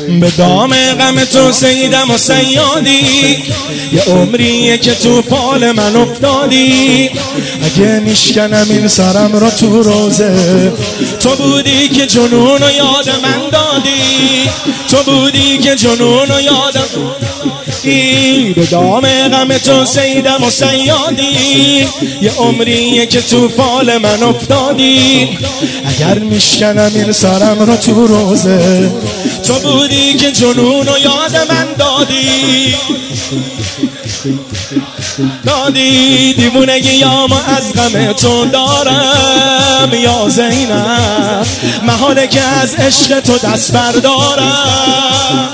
به دام غم تو سیدم و سیادی، یه عمریه که تو فال من افتادی. اگه میشکنم این سرم رو تو روزه، تو بودی که جنون و یاد من دادی، تو بودی که جنون و یادم به دام غم تو سیدم و سیادی، یه عمریه که تو فال من افتادی. اگر میشکنم این سرم رو تو روزه، تو بودی که جنون و یاد من دادی. دیوونگیامو از غم تو دارم یا زینب، محاله که از عشق تو دست بردارم.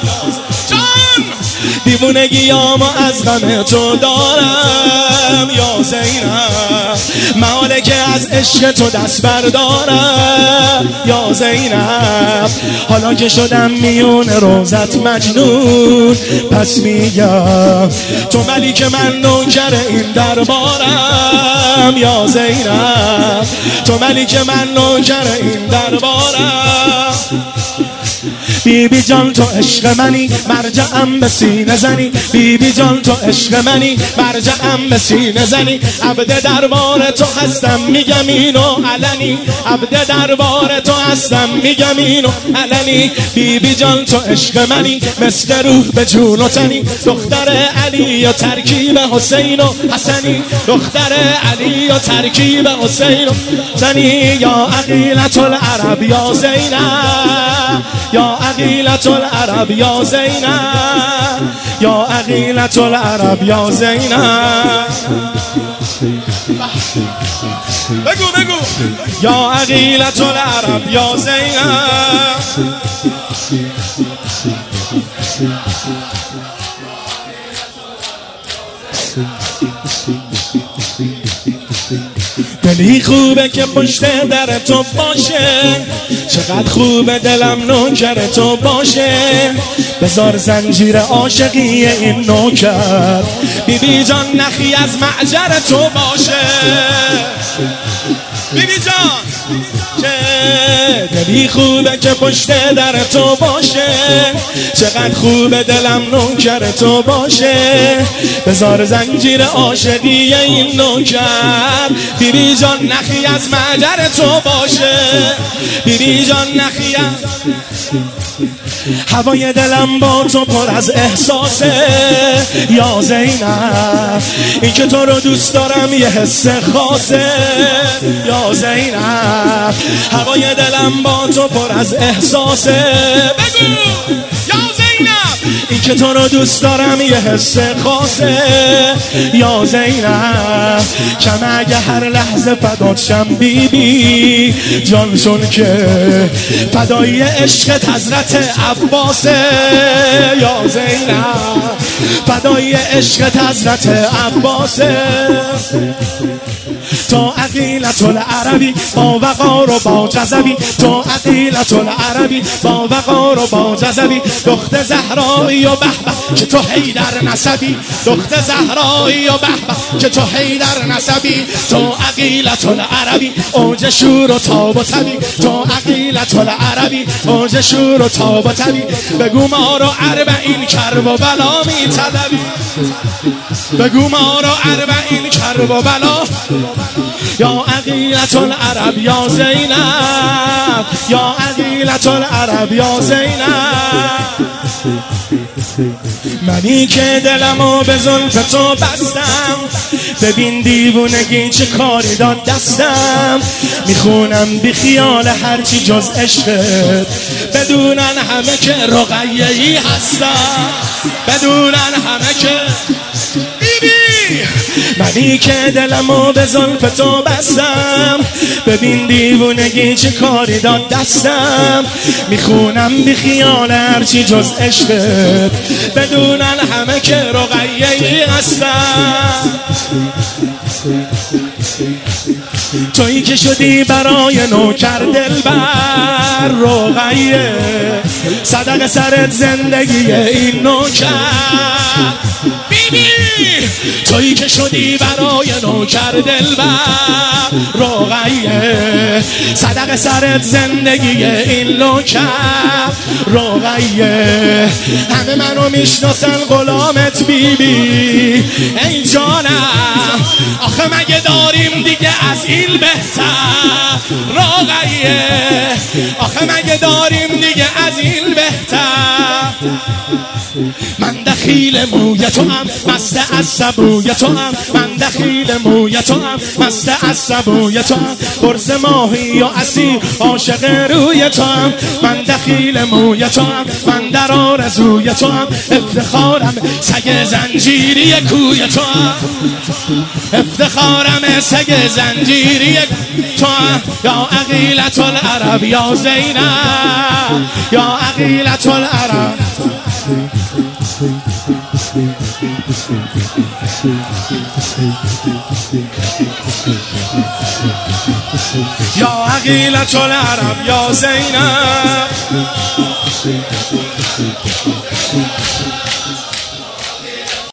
دیوونگیامو از غم تو دارم یا زینب، محاله که از عشق تو دست بردارم یا زینب. حالا که شدم میون روزت مجنون، پس میگم تو ملیک من نوکر این دربارم یا زینب، تو ملیک من نوکر این دربارم. بیبی جان تو عشق منی، مرجعم به سینه زنی. بیبی جان تو عشق منی، مرجعم به سینه زنی. عبد دربار تو هستم میگم اینو علنی، عبد دربار تو هستم میگم اینو علنی. بیبی جان تو عشق منی، مثل روح به جون و تنی. دختر علی و ترکیب حسین و حسنی، دختر علی و ترکیب حسین و حسنی. یا عقیلة العرب یا زینب، یا عقیلة العرب یا زینب، یا عقیلة العرب یا زینب. بگو یا عقیلة العرب یا زینب. دلی خوبه که پشت در تو باشه، چقدر خوبه دلم نوکر تو باشه. بذار زنجیر عاشقی این نوکر، بیبی جان نخی از معجر تو باشه. بیبی جان دلی خوبه که پشت در تو باشه، چقدر خوبه دلم نوکر تو باشه. بذار زنجیر عاشقی این نوکر، بیبی جان نخی از معجر تو باشه. بیبی جان نخی از هوای دلم با تو پر از احساسه یا زینب. این که تو رو دوست دارم یه حس خاصه یا زینب. هوای دلم با تو پر از احساسه. بگو یا زینب. این که تو رو دوست دارم یه حس خاصه یا زینب. کم اگه هر لحظه فدات شم بیبی جان، چون که فدای عشقت حضرت عباسه یا زینب. فدای عشقت حضرت عباسه. تو عقیلة العربی با وقار و با جذبی، تو عقیلة العربی با وقار و با جذبی. دختر زهرایی و بهبه که تو حیدر نسبی، دختر زهرایی و بهبه که تو حیدر نسبی. تو عقیلة العربی اوج شور و تاب و تبی، تو عقیلة العربی اوج شور و تاب و تبی. بگو ما رو اربعین کرب و بلا می طلبی، بگو ما رو اربعین کرب و بلا. یا عقیلة العرب یا زینب، یا عقیلة العرب یا زینب. منی که دلمو به زلف تو بستم، ببین دیوونگی چه کاری داد دستم. میخونم بی خیال هرچی جز عشقت، بدونن همه که رقیه‌ای هستم، بدونن همه که منی که دلمو به زلف تو بستم. ببین دیوونگی چه کاری داد دستم. میخونم بی خیال هرچی جز عشقت، بدونن همه که رقیه‌ای هستم. تویی که شدی برای نوکر دلبر رقیه، صدق سرت زندگی این نوکر. بیبی تویی که شدی برای نوکر دلبر رقیه صدق سرت زندگی این لوکر رقیه همه منو میشناسن غلامت بیبی ای جانم آخه مگه داریم دیگه از این بهتر رقیه آخه مگه داریم دیگه از این بهتر من دخیل موی تو هم مست از سبوی تو هم من دخیل موی تو هم مست از سبوی تو هم برز ماهی یا اسیر عاشق روی تو هم من دخیل موی تو هم من در آرزوی تو هم افتخارم سگ زنجیری کوی تو هم افتخارم سگ زنجیری تو هم یا عقیلة العرب یا زینب یا عقیلة العرب یا عقیلة العرب یا زینب